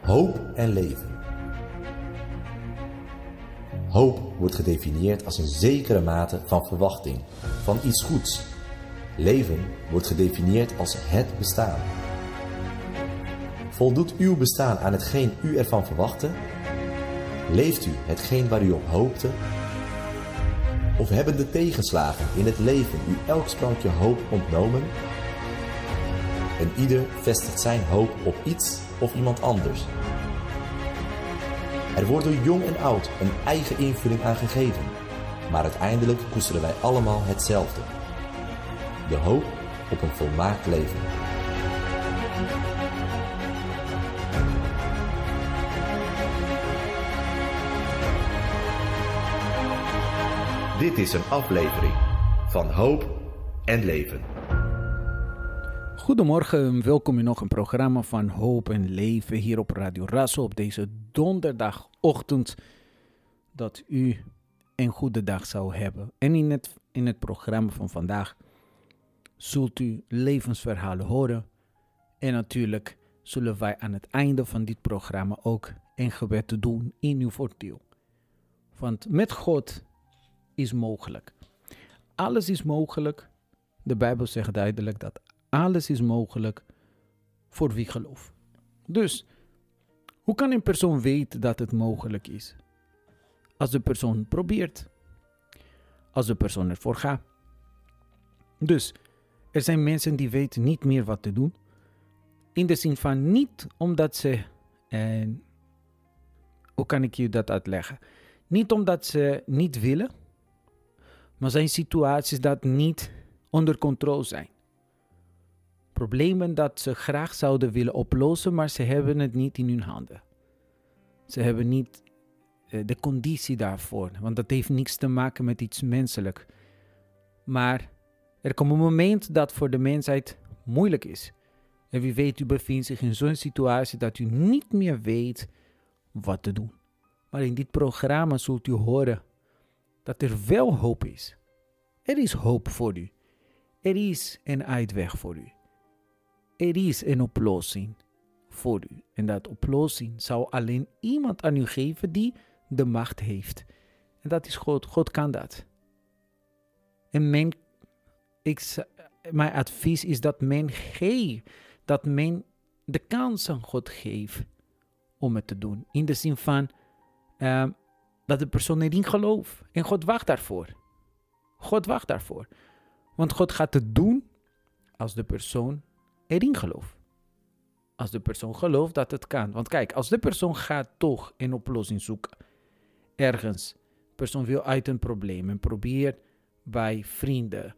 Hoop en leven. Hoop wordt gedefinieerd als een zekere mate van verwachting, van iets goeds. Leven wordt gedefinieerd als het bestaan. Voldoet uw bestaan aan hetgeen u ervan verwachtte? Leeft u hetgeen waar u op hoopte? Of hebben de tegenslagen in het leven u elk sprankje hoop ontnomen? En ieder vestigt zijn hoop op iets of iemand anders. Er wordt door jong en oud een eigen invulling aan gegeven, maar uiteindelijk koesteren wij allemaal hetzelfde. De hoop op een volmaakt leven. Dit is een aflevering van Hoop en Leven. Goedemorgen, welkom in nog een programma van Hoop en Leven hier op Radio Razo op deze donderdagochtend. Dat u een goede dag zou hebben. En in het programma van vandaag zult u levensverhalen horen. En natuurlijk zullen wij aan het einde van dit programma ook een gebed doen in uw voordeel. Want met God is mogelijk. Alles is mogelijk. De Bijbel zegt duidelijk dat alles is mogelijk voor wie gelooft. Dus, hoe kan een persoon weten dat het mogelijk is? Als de persoon probeert. Als de persoon ervoor gaat. Dus, er zijn mensen die weten niet meer wat te doen. In de zin van niet omdat ze... hoe kan ik je dat uitleggen? Niet omdat ze niet willen. Maar zijn situaties dat niet onder controle zijn. Problemen dat ze graag zouden willen oplossen, maar ze hebben het niet in hun handen. Ze hebben niet de conditie daarvoor, want dat heeft niks te maken met iets menselijk. Maar er komt een moment dat voor de mensheid moeilijk is. En wie weet, u bevindt zich in zo'n situatie dat u niet meer weet wat te doen. Maar in dit programma zult u horen dat er wel hoop is. Er is hoop voor u. Er is een uitweg voor u. Er is een oplossing voor u. En dat oplossing zou alleen iemand aan u geven die de macht heeft. En dat is God. God kan dat. En mijn advies is dat men de kans aan God geeft om het te doen. In de zin van dat de persoon erin gelooft. En God wacht daarvoor. God wacht daarvoor. Want God gaat het doen als de persoon erin gelooft. Als de persoon gelooft dat het kan. Want kijk, als de persoon gaat toch een oplossing zoeken. Ergens. De persoon wil uit een probleem. En probeert bij vrienden,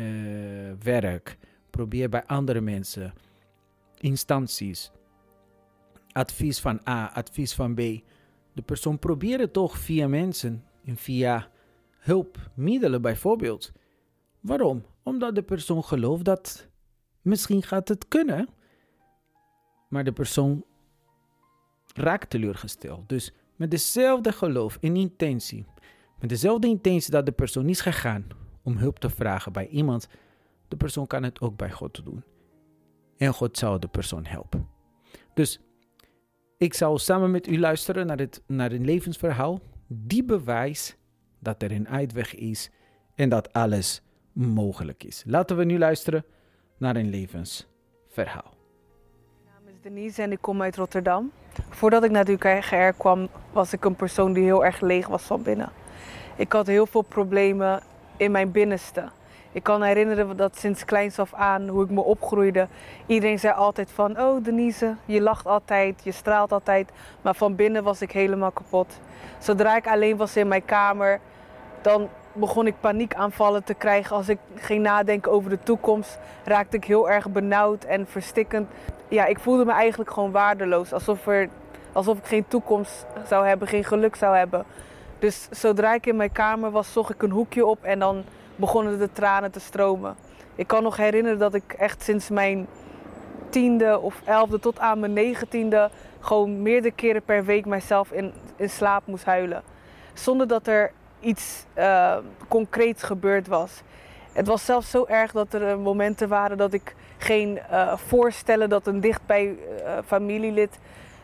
werk. Probeert bij andere mensen. Instanties. Advies van A, advies van B. De persoon probeert het toch via mensen. En via hulpmiddelen bijvoorbeeld. Waarom? Omdat de persoon gelooft dat misschien gaat het kunnen. Maar de persoon raakt teleurgesteld. Dus met dezelfde geloof en intentie. Met dezelfde intentie dat de persoon is gegaan om hulp te vragen bij iemand. De persoon kan het ook bij God doen. En God zal de persoon helpen. Dus ik zal samen met u luisteren naar een levensverhaal. Die bewijst dat er een uitweg is en dat alles mogelijk is. Laten we nu luisteren naar een levensverhaal. Mijn naam is Denise en ik kom uit Rotterdam. Voordat ik naar de UKR kwam, was ik een persoon die heel erg leeg was van binnen. Ik had heel veel problemen in mijn binnenste. Ik kan me herinneren dat sinds kleins af aan, hoe ik me opgroeide, iedereen zei altijd van, oh Denise, je lacht altijd, je straalt altijd. Maar van binnen was ik helemaal kapot. Zodra ik alleen was in mijn kamer, dan begon ik paniekaanvallen te krijgen. Als ik ging nadenken over de toekomst, raakte ik heel erg benauwd en verstikkend. Ja, ik voelde me eigenlijk gewoon waardeloos. Alsof ik geen toekomst zou hebben, geen geluk zou hebben. Dus zodra ik in mijn kamer was, zocht ik een hoekje op en dan begonnen de tranen te stromen. Ik kan nog herinneren dat ik echt sinds mijn 10e of 11e tot aan mijn 19e... gewoon meerdere keren per week mijzelf in slaap moest huilen. Zonder dat er iets concreets gebeurd was. Het was zelfs zo erg dat er momenten waren dat ik geen voorstellen dat een dichtbij familielid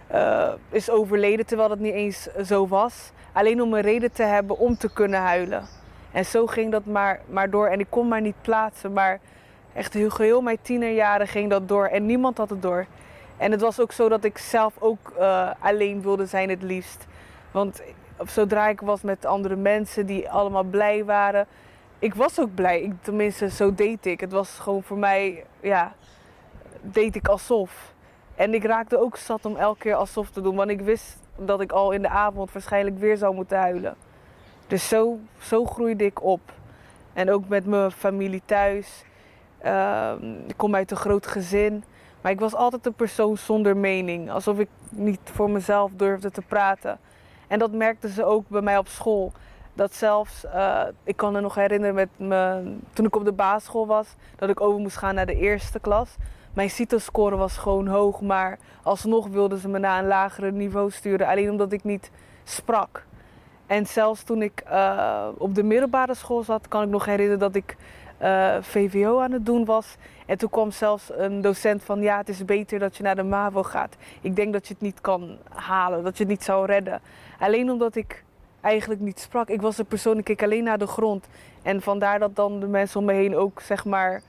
is overleden terwijl het niet eens zo was. Alleen om een reden te hebben om te kunnen huilen. En zo ging dat maar door. En ik kon maar niet plaatsen. Maar echt heel mijn tienerjaren ging dat door. En niemand had het door. En het was ook zo dat ik zelf ook alleen wilde zijn het liefst. Want zodra ik was met andere mensen die allemaal blij waren. Ik was ook blij. Tenminste, zo deed ik. Het was gewoon voor mij, ja, deed ik alsof. En ik raakte ook zat om elke keer alsof te doen. Want ik wist dat ik al in de avond waarschijnlijk weer zou moeten huilen. Dus zo groeide ik op. En ook met mijn familie thuis. Ik kom uit een groot gezin. Maar ik was altijd een persoon zonder mening. Alsof ik niet voor mezelf durfde te praten. En dat merkten ze ook bij mij op school. Dat zelfs, ik kan me nog herinneren toen ik op de basisschool was. Dat ik over moest gaan naar de eerste klas. Mijn CITO-score was gewoon hoog. Maar alsnog wilden ze me naar een lagere niveau sturen. Alleen omdat ik niet sprak. En zelfs toen ik op de middelbare school zat, kan ik nog herinneren dat ik VWO aan het doen was. En toen kwam zelfs een docent van, ja, het is beter dat je naar de MAVO gaat. Ik denk dat je het niet kan halen, dat je het niet zou redden. Alleen omdat ik eigenlijk niet sprak. Ik was een persoon, ik keek alleen naar de grond. En vandaar dat dan de mensen om me heen ook, zeg maar,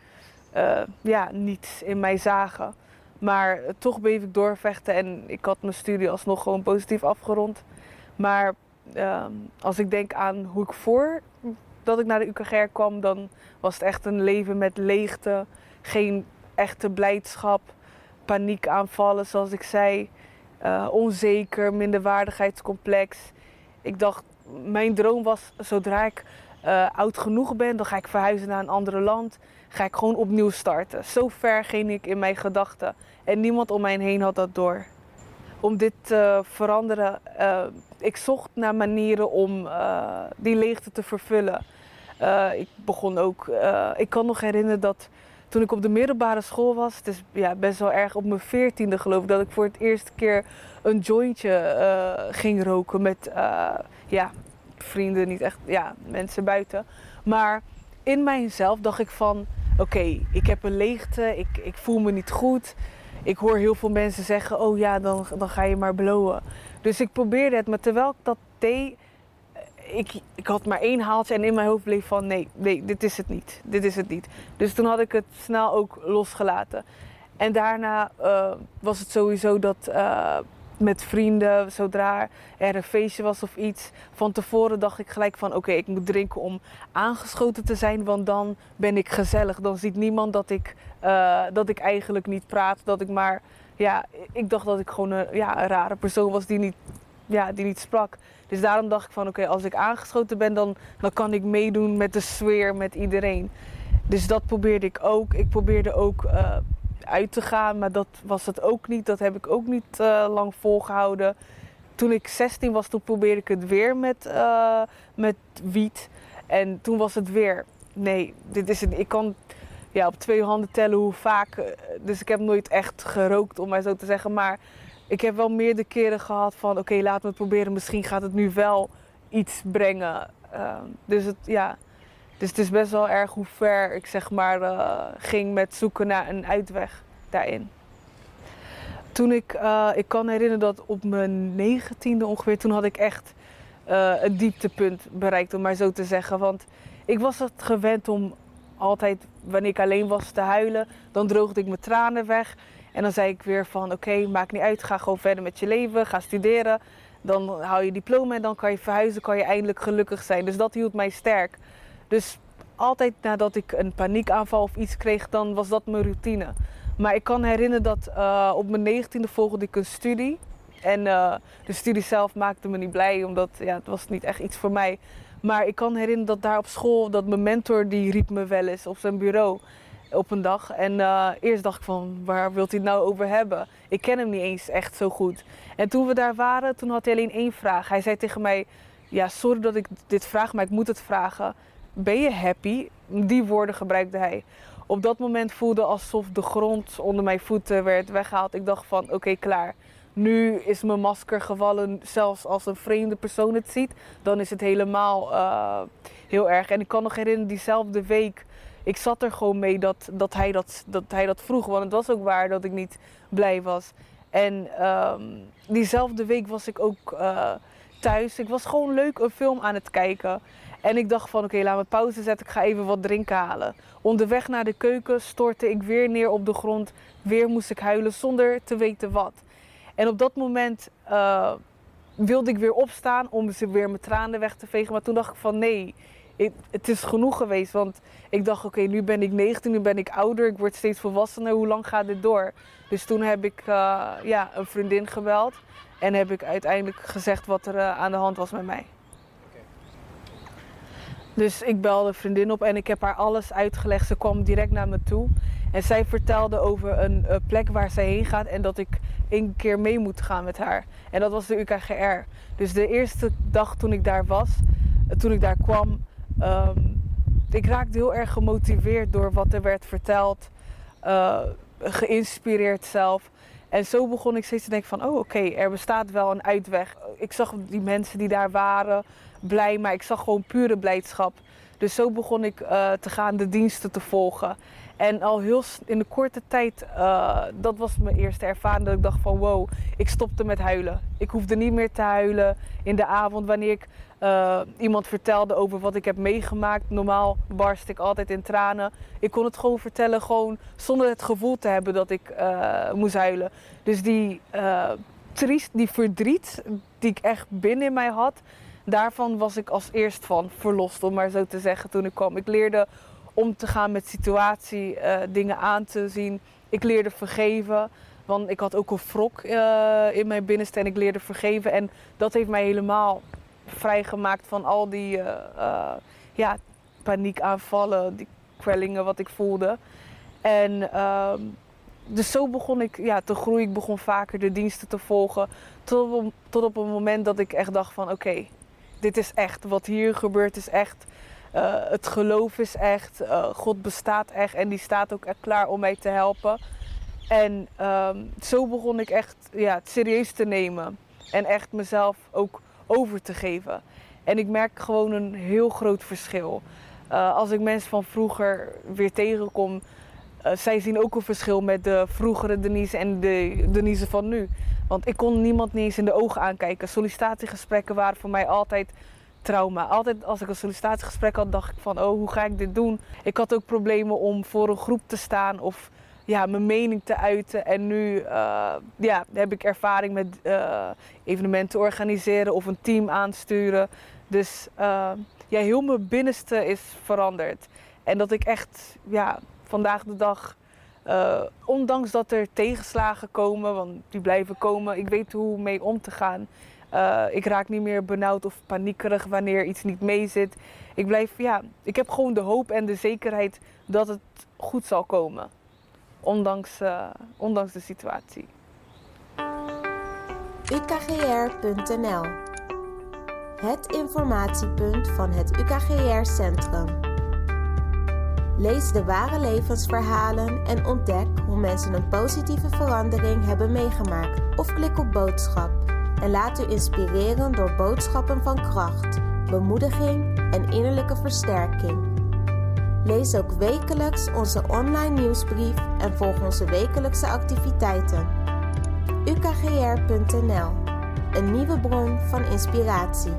niets in mij zagen. Maar toch bleef ik doorvechten en ik had mijn studie alsnog gewoon positief afgerond. Maar als ik denk aan hoe ik voordat ik naar de UKGR kwam, dan was het echt een leven met leegte. Geen echte blijdschap, paniekaanvallen zoals ik zei. Onzeker, minderwaardigheidscomplex. Ik dacht, mijn droom was, zodra ik oud genoeg ben, dan ga ik verhuizen naar een ander land. Ga ik gewoon opnieuw starten. Zo ver ging ik in mijn gedachten. En niemand om mij heen had dat door. Om dit te veranderen, ik zocht naar manieren om die leegte te vervullen. Ik begon ook, ik kan nog herinneren dat toen ik op de middelbare school was, het is best wel erg op mijn 14e geloof ik, dat ik voor het eerste keer een jointje ging roken met vrienden, niet echt, mensen buiten. Maar in mijzelf dacht ik van, oké, ik heb een leegte, ik voel me niet goed. Ik hoor heel veel mensen zeggen, oh ja, dan ga je maar blowen. Dus ik probeerde het, maar terwijl ik dat deed, ik had maar één haaltje en in mijn hoofd bleef van, nee, dit is het niet. Dit is het niet. Dus toen had ik het snel ook losgelaten. En daarna was het sowieso dat met vrienden, zodra er een feestje was of iets, van tevoren dacht ik gelijk van, oké, ik moet drinken om aangeschoten te zijn, want dan ben ik gezellig. Dan ziet niemand dat ik eigenlijk niet praat, dat ik maar, ik dacht dat ik gewoon een rare persoon was die niet sprak. Dus daarom dacht ik van, oké, als ik aangeschoten ben, dan kan ik meedoen met de sfeer, met iedereen. Dus dat probeerde ik ook. Ik probeerde ook uit te gaan, maar dat was het ook niet. Dat heb ik ook niet lang volgehouden. Toen ik 16 was, toen probeerde ik het weer met wiet. En toen was het weer, nee, dit is het. Ik kan op 2 handen tellen hoe vaak. Dus ik heb nooit echt gerookt, om maar zo te zeggen. Maar ik heb wel meerdere keren gehad van, oké, laten we het proberen. Misschien gaat het nu wel iets brengen. Dus het is best wel erg hoe ver ik zeg maar ging met zoeken naar een uitweg daarin. Toen ik kan herinneren dat op mijn 19e ongeveer, toen had ik echt een dieptepunt bereikt, om maar zo te zeggen. Want ik was het gewend om altijd, wanneer ik alleen was, te huilen. Dan droogde ik mijn tranen weg. En dan zei ik weer van, oké, maakt niet uit, ga gewoon verder met je leven, ga studeren. Dan haal je diploma en dan kan je verhuizen, kan je eindelijk gelukkig zijn. Dus dat hield mij sterk. Dus altijd nadat ik een paniekaanval of iets kreeg, dan was dat mijn routine. Maar ik kan herinneren dat op mijn 19e volgde ik een studie. En de studie zelf maakte me niet blij, omdat het was niet echt iets voor mij. Maar ik kan herinneren dat daar op school, dat mijn mentor, die riep me wel eens op zijn bureau op een dag. En eerst dacht ik van, waar wilt hij het nou over hebben? Ik ken hem niet eens echt zo goed. En toen we daar waren, toen had hij alleen 1 vraag. Hij zei tegen mij, sorry dat ik dit vraag, maar ik moet het vragen. Ben je happy? Die woorden gebruikte hij. Op dat moment voelde alsof de grond onder mijn voeten werd weggehaald. Ik dacht van, oké, klaar. Nu is mijn masker gevallen, zelfs als een vreemde persoon het ziet. Dan is het helemaal heel erg. En ik kan nog herinneren, diezelfde week, ik zat er gewoon mee dat hij dat vroeg. Want het was ook waar dat ik niet blij was. En diezelfde week was ik ook thuis. Ik was gewoon leuk een film aan het kijken. En ik dacht van oké, laat me pauze zetten. Ik ga even wat drinken halen. Onderweg naar de keuken stortte ik weer neer op de grond. Weer moest ik huilen zonder te weten wat. En op dat moment wilde ik weer opstaan om weer mijn tranen weg te vegen. Maar toen dacht ik van nee, het is genoeg geweest. Want ik dacht oké, nu ben ik 19, nu ben ik ouder. Ik word steeds volwassener. Hoe lang gaat dit door? Dus toen heb ik een vriendin gebeld. En heb ik uiteindelijk gezegd wat er aan de hand was met mij. Dus ik belde een vriendin op en ik heb haar alles uitgelegd. Ze kwam direct naar me toe. En zij vertelde over een plek waar zij heen gaat en dat ik 1 keer mee moet gaan met haar. En dat was de UKGR. Dus de eerste dag toen ik daar was, toen ik daar kwam, ik raakte heel erg gemotiveerd door wat er werd verteld. Geïnspireerd zelf. En zo begon ik steeds te denken van, oké, er bestaat wel een uitweg. Ik zag die mensen die daar waren blij, maar ik zag gewoon pure blijdschap. Dus zo begon ik te gaan, de diensten te volgen. En al heel in de korte tijd, dat was mijn eerste ervaring, dat ik dacht van wow, ik stopte met huilen. Ik hoefde niet meer te huilen in de avond wanneer ik iemand vertelde over wat ik heb meegemaakt. Normaal barst ik altijd in tranen. Ik kon het gewoon vertellen, gewoon zonder het gevoel te hebben dat ik moest huilen. Dus die verdriet die ik echt binnen in mij had, daarvan was ik als eerst van verlost, om maar zo te zeggen, toen ik kwam. Ik leerde om te gaan met situatie, dingen aan te zien. Ik leerde vergeven, want ik had ook een wrok in mijn binnenste en ik leerde vergeven. En dat heeft mij helemaal vrijgemaakt van al die paniekaanvallen, die kwellingen wat ik voelde. En dus zo begon ik te groeien. Ik begon vaker de diensten te volgen. Tot op een moment dat ik echt dacht van oké, dit is echt. Wat hier gebeurt is echt. Het geloof is echt. God bestaat echt. En die staat ook echt klaar om mij te helpen. En zo begon ik echt het serieus te nemen. En echt mezelf ook over te geven. En ik merk gewoon een heel groot verschil. Als ik mensen van vroeger weer tegenkom, zij zien ook een verschil met de vroegere Denise en de Denise van nu. Want ik kon niemand niet eens in de ogen aankijken. Sollicitatiegesprekken waren voor mij altijd trauma. Altijd als ik een sollicitatiegesprek had, dacht ik van hoe ga ik dit doen? Ik had ook problemen om voor een groep te staan of mijn mening te uiten. En nu heb ik ervaring met evenementen organiseren of een team aansturen. Dus heel mijn binnenste is veranderd. En dat ik echt vandaag de dag, ondanks dat er tegenslagen komen, want die blijven komen, ik weet hoe mee om te gaan. Ik raak niet meer benauwd of paniekerig wanneer iets niet meezit. Ik heb gewoon de hoop en de zekerheid dat het goed zal komen. Ondanks de situatie. UKGR.nl, het informatiepunt van het UKGR-centrum. Lees de ware levensverhalen en ontdek hoe mensen een positieve verandering hebben meegemaakt. Of klik op boodschap en laat u inspireren door boodschappen van kracht, bemoediging en innerlijke versterking. Lees ook wekelijks onze online nieuwsbrief en volg onze wekelijkse activiteiten. UKGR.nl, een nieuwe bron van inspiratie.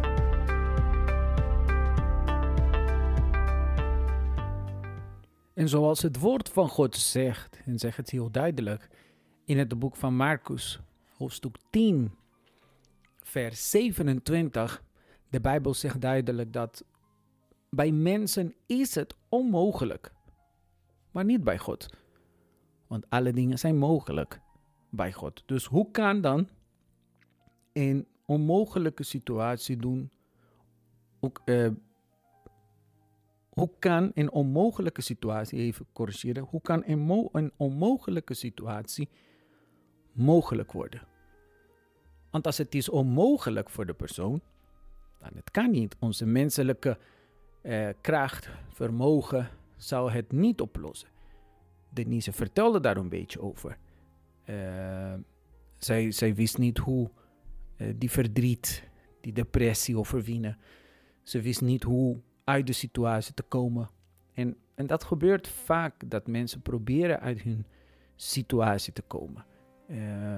En zoals het woord van God zegt, en zegt het heel duidelijk, in het boek van Marcus, hoofdstuk 10, vers 27, de Bijbel zegt duidelijk dat bij mensen is het onmogelijk, maar niet bij God. Want alle dingen zijn mogelijk bij God. Dus hoe kan dan een onmogelijke situatie doen? Hoe kan een onmogelijke situatie, even corrigeren, hoe kan een onmogelijke situatie mogelijk worden? Want als het is onmogelijk voor de persoon, dan het kan niet. Onze menselijke kracht, vermogen, zou het niet oplossen. Denise vertelde daar een beetje over. Zij wist niet hoe die verdriet, die depressie overwinnen. Ze wist niet hoe uit de situatie te komen. En dat gebeurt vaak, dat mensen proberen uit hun situatie te komen.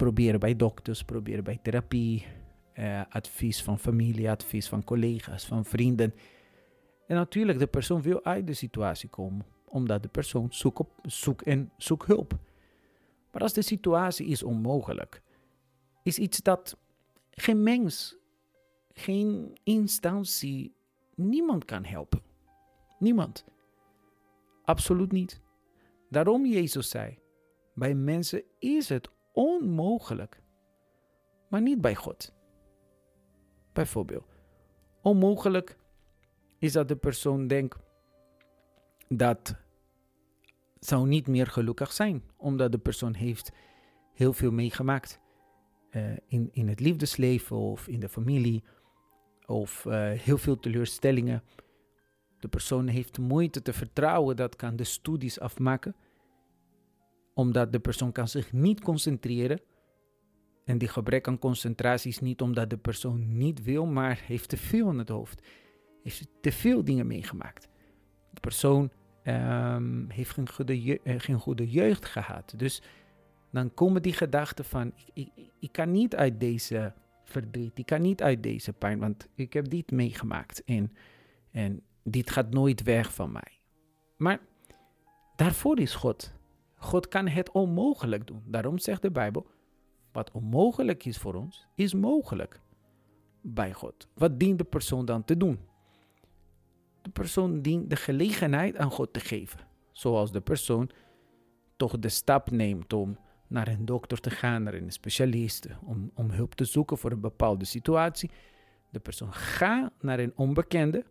proberen bij dokters, proberen bij therapie, advies van familie, advies van collega's, van vrienden. En natuurlijk, de persoon wil uit de situatie komen, omdat de persoon zoekt hulp. Maar als de situatie is onmogelijk, is iets dat geen mens, geen instantie, niemand kan helpen. Niemand. Absoluut niet. Daarom Jezus zei, bij mensen is het onmogelijk, maar niet bij God. Bijvoorbeeld, onmogelijk is dat de persoon denkt dat zou niet meer gelukkig zijn, omdat de persoon heeft heel veel meegemaakt in het liefdesleven of in de familie of heel veel teleurstellingen. De persoon heeft moeite te vertrouwen, dat kan de studies afmaken, omdat de persoon kan zich niet concentreren. En die gebrek aan concentratie is niet omdat de persoon niet wil, maar heeft te veel in het hoofd. Heeft te veel dingen meegemaakt. De persoon heeft geen goede jeugd gehad. Dus dan komen die gedachten van, ik kan niet uit deze verdriet, ik kan niet uit deze pijn, want ik heb dit meegemaakt en dit gaat nooit weg van mij. Maar daarvoor is God. God kan het onmogelijk doen. Daarom zegt de Bijbel, wat onmogelijk is voor ons, is mogelijk bij God. Wat dient de persoon dan te doen? De persoon dient de gelegenheid aan God te geven. Zoals de persoon toch de stap neemt om naar een dokter te gaan, naar een specialist, om hulp te zoeken voor een bepaalde situatie. De persoon gaat naar een onbekende.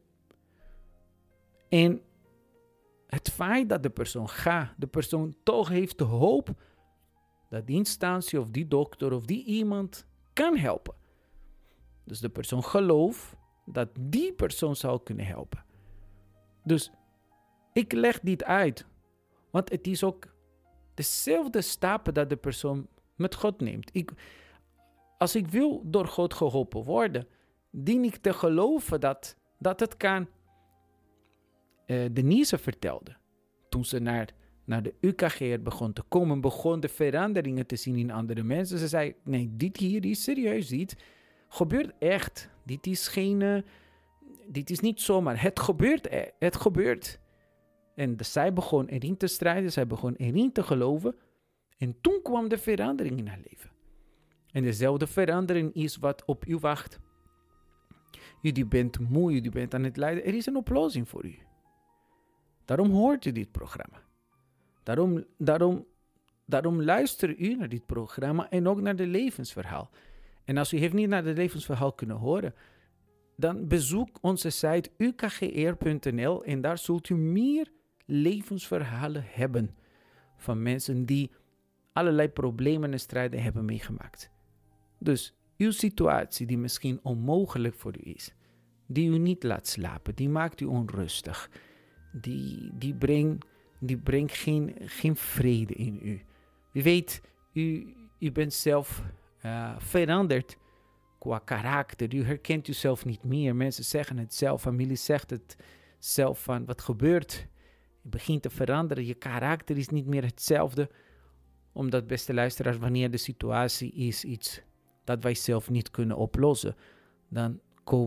En het feit dat de persoon gaat, de persoon toch heeft de hoop dat die instantie of die dokter of die iemand kan helpen. Dus de persoon gelooft dat die persoon zou kunnen helpen. Dus ik leg dit uit, want het is ook dezelfde stappen dat de persoon met God neemt. Als ik wil door God geholpen worden, dien ik te geloven dat het kan. Denise vertelde, toen ze naar de UKG begon te komen, begon de veranderingen te zien in andere mensen. Ze zei, nee, dit hier is serieus, dit gebeurt echt. Dit is niet zomaar, het gebeurt. En zij begon erin te strijden, zij begon erin te geloven. En toen kwam de verandering in haar leven. En dezelfde verandering is wat op u wacht. Jullie bent moe, jullie bent aan het lijden. Er is een oplossing voor u. Daarom hoort u dit programma. Daarom luistert u naar dit programma en ook naar de levensverhaal. En als u heeft niet naar de levensverhaal kunnen horen, dan bezoek onze site ukgr.nl en daar zult u meer levensverhalen hebben van mensen die allerlei problemen en strijden hebben meegemaakt. Dus uw situatie die misschien onmogelijk voor u is, die u niet laat slapen, die maakt u onrustig, die brengt geen vrede in u. Wie weet, u bent zelf veranderd qua karakter. U herkent uzelf niet meer. Mensen zeggen het zelf, familie zegt het zelf van wat gebeurt. Je begint te veranderen, je karakter is niet meer hetzelfde. Omdat, beste luisteraars, wanneer de situatie is iets dat wij zelf niet kunnen oplossen, dan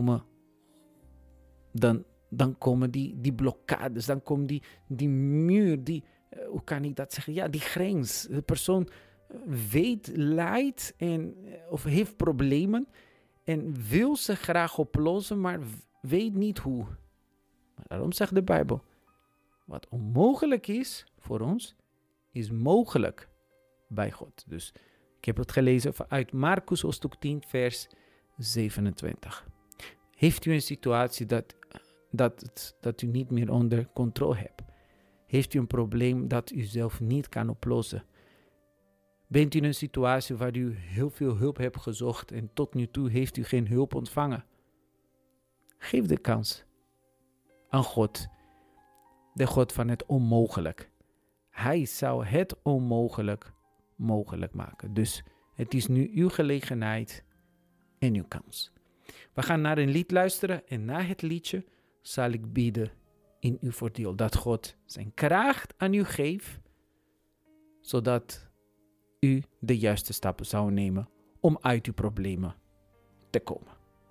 komen die blokkades, dan komt die muur, hoe kan ik dat zeggen? Ja, die grens. De persoon lijdt of heeft problemen en wil ze graag oplossen, maar weet niet hoe. Maar daarom zegt de Bijbel, wat onmogelijk is voor ons, is mogelijk bij God. Dus ik heb het gelezen uit Marcus hoofdstuk 10, vers 27. Heeft u een situatie dat u niet meer onder controle hebt? Heeft u een probleem dat u zelf niet kan oplossen? Bent u in een situatie waar u heel veel hulp hebt gezocht en tot nu toe heeft u geen hulp ontvangen? Geef de kans aan God, de God van het onmogelijk. Hij zou het onmogelijk mogelijk maken. Dus het is nu uw gelegenheid en uw kans. We gaan naar een lied luisteren en na het liedje zal ik bidden in uw voordeel dat God zijn kracht aan u geeft, zodat u de juiste stappen zou nemen om uit uw problemen te komen.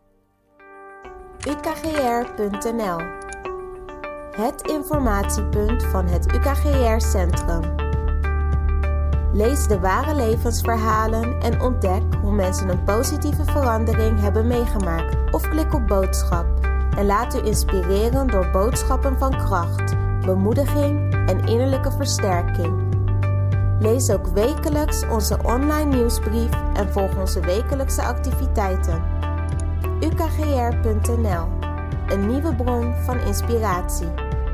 UKGR.nl, het informatiepunt van het UKGR-centrum. Lees de ware levensverhalen en ontdek hoe mensen een positieve verandering hebben meegemaakt. Of klik op boodschap en laat u inspireren door boodschappen van kracht, bemoediging en innerlijke versterking. Lees ook wekelijks onze online nieuwsbrief en volg onze wekelijkse activiteiten. UKGR.nl, een nieuwe bron van inspiratie.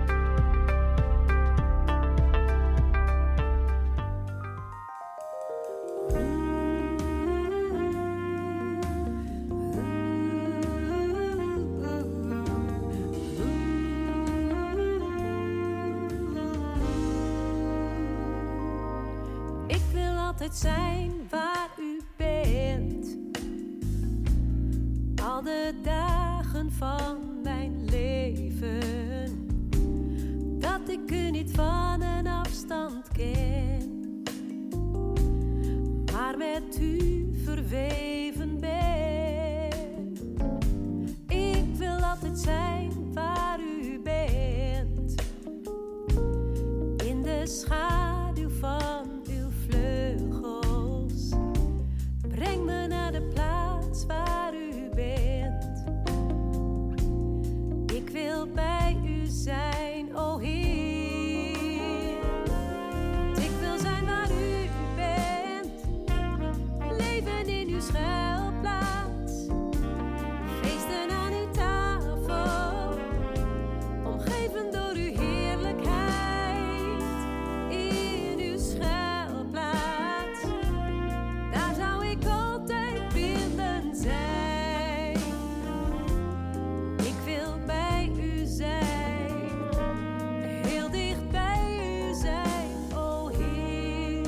Ik wil altijd zijn waar u bent. Al de dagen van mijn leven. Dat ik u niet van een afstand ken. Maar met u verweven ben. Ik wil altijd zijn waar u bent. In de schaduw van uw vleugels. Breng me naar de plaats waar u bent. Ik wil bij u zijn, o Heer. Want ik wil zijn waar u bent. Leven in uw schuilplaats. Feesten aan uw tafel. Omgeven door uw heerlijkheid. In uw schuilplaats. Daar zou ik altijd willen zijn. Ik wil bij u zijn. Heel dicht bij u zijn, o Heer.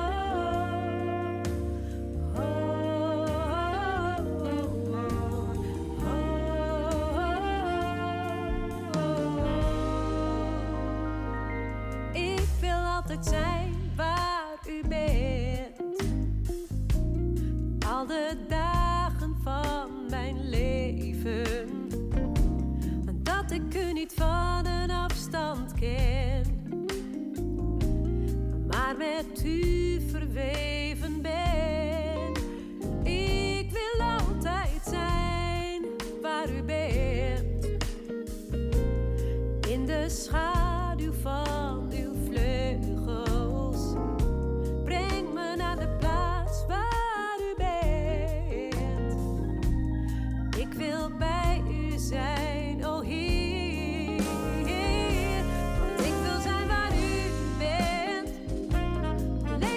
Ik wil altijd zijn waar u bent. Al de dagen van mijn leven. Dat ik u niet van een afstand ken. Maar met u verweven ben. Ik wil altijd zijn waar u bent. In de schaduw van uw vleugels. Breng me naar de plaats waar u bent. Ik wil bij u zijn, o Heer. Want ik wil zijn waar u bent.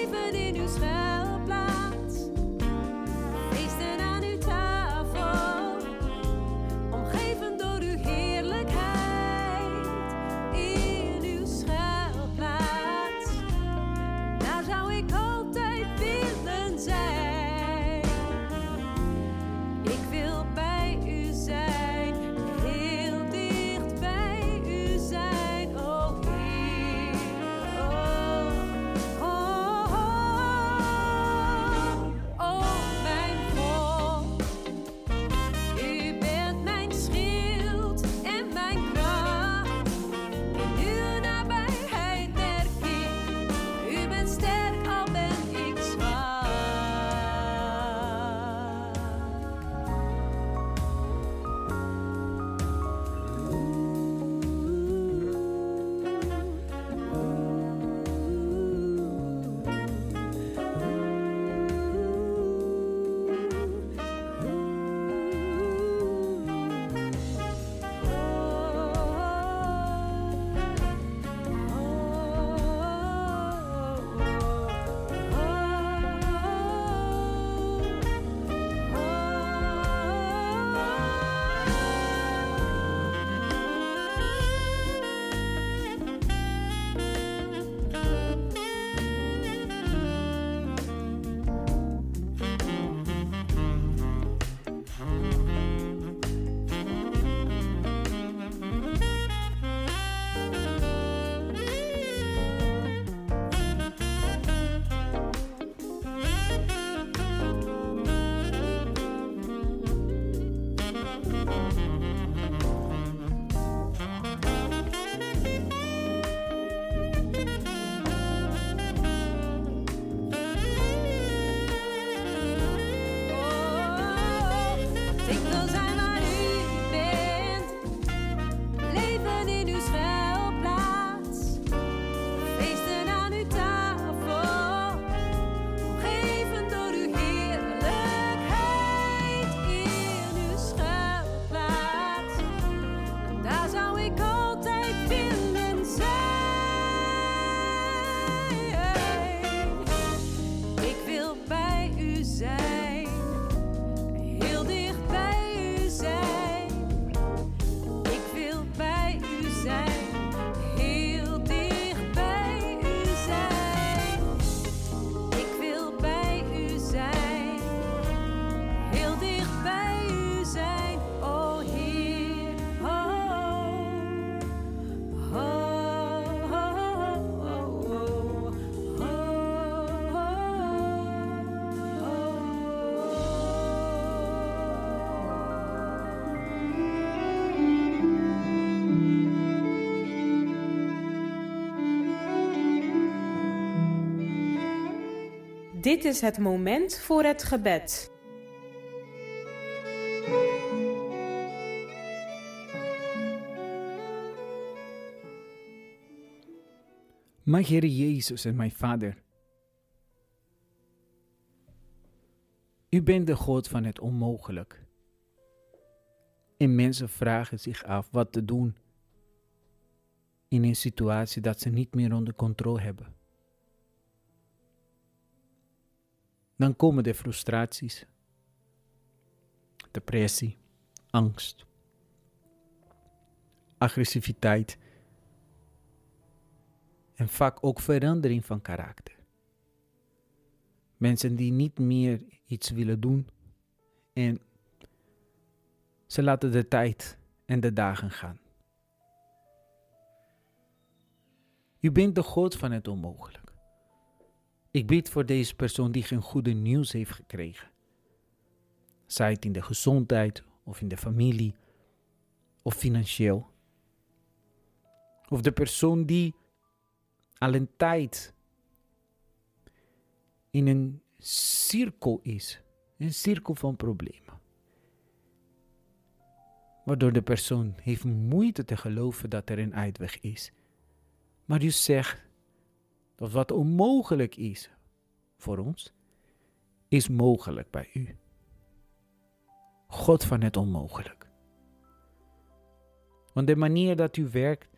zijn, heel dicht bij u zijn. Ik wil bij u zijn, heel dicht bij u zijn. Ik wil bij u zijn, heel dicht bij u zijn. O Heer, Dit is het moment voor het gebed. Mijn Heer Jezus en mijn Vader, u bent de God van het onmogelijk. En mensen vragen zich af wat te doen in een situatie dat ze niet meer onder controle hebben. Dan komen de frustraties, depressie, angst, agressiviteit en vaak ook verandering van karakter. Mensen die niet meer iets willen doen en ze laten de tijd en de dagen gaan. U bent de God van het onmogelijk. Ik bid voor deze persoon die geen goede nieuws heeft gekregen. Zij het in de gezondheid of in de familie of financieel. Of de persoon die al een tijd in een cirkel is. Een cirkel van problemen. Waardoor de persoon heeft moeite te geloven dat er een uitweg is. Maar u zegt dat wat onmogelijk is voor ons, is mogelijk bij u. God van het onmogelijk. Want de manier dat u werkt,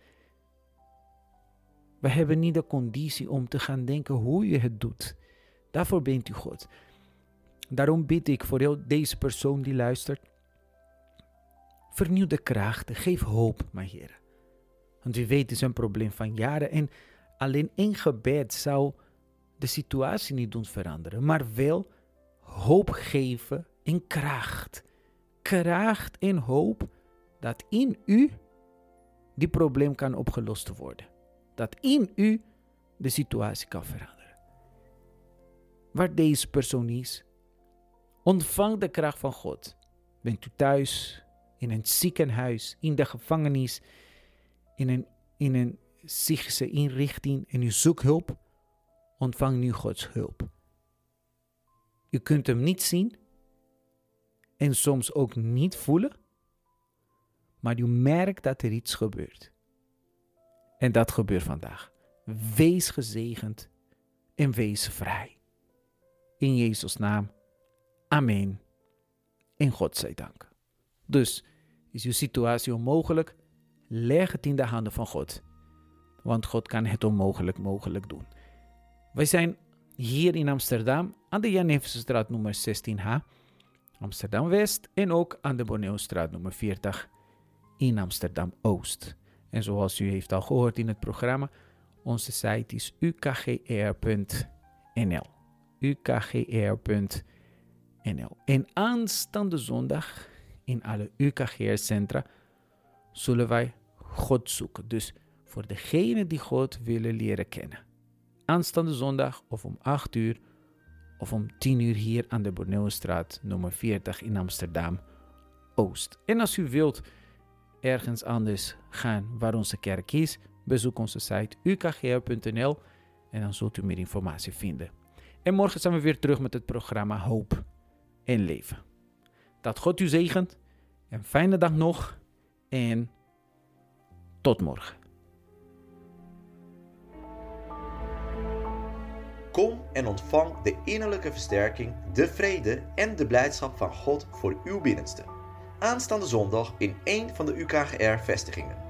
we hebben niet de conditie om te gaan denken hoe u het doet. Daarvoor bent u God. Daarom bid ik voor heel deze persoon die luistert. Vernieuw de krachten, geef hoop, mijn Heer. Want u weet, het is een probleem van jaren en alleen één gebed zou de situatie niet doen veranderen, maar wel hoop geven en kracht. Kracht en hoop dat in u die probleem kan opgelost worden. Dat in u de situatie kan veranderen. Waar deze persoon is, ontvang de kracht van God. Bent u thuis, in een ziekenhuis, in de gevangenis, in een psychische inrichting en u zoekt hulp, ontvang nu Gods hulp. U kunt hem niet zien en soms ook niet voelen, maar u merkt dat er iets gebeurt. En dat gebeurt vandaag. Wees gezegend en wees vrij. In Jezus' naam. Amen. En God zij dank. Dus is uw situatie onmogelijk? Leg het in de handen van God. Want God kan het onmogelijk mogelijk doen. Wij zijn hier in Amsterdam aan de Jan Neefselstraat nummer 16H. Amsterdam-West en ook aan de Borneostraat nummer 40 in Amsterdam-Oost. En zoals u heeft al gehoord in het programma, onze site is ukgr.nl. ukgr.nl. En aanstaande zondag in alle UKGR-centra zullen wij God zoeken. Dus voor degenen die God willen leren kennen. Aanstaande zondag of om 8 uur of om 10 uur hier aan de Borneostraat nummer 40 in Amsterdam-Oost. En als u wilt ergens anders gaan waar onze kerk is, bezoek onze site ukgr.nl en dan zult u meer informatie vinden. En morgen zijn we weer terug met het programma Hoop en Leven. Dat God u zegent. Een fijne dag nog en tot morgen. Kom en ontvang de innerlijke versterking, de vrede en de blijdschap van God voor uw binnenste. Aanstaande zondag in een van de UKGR-vestigingen.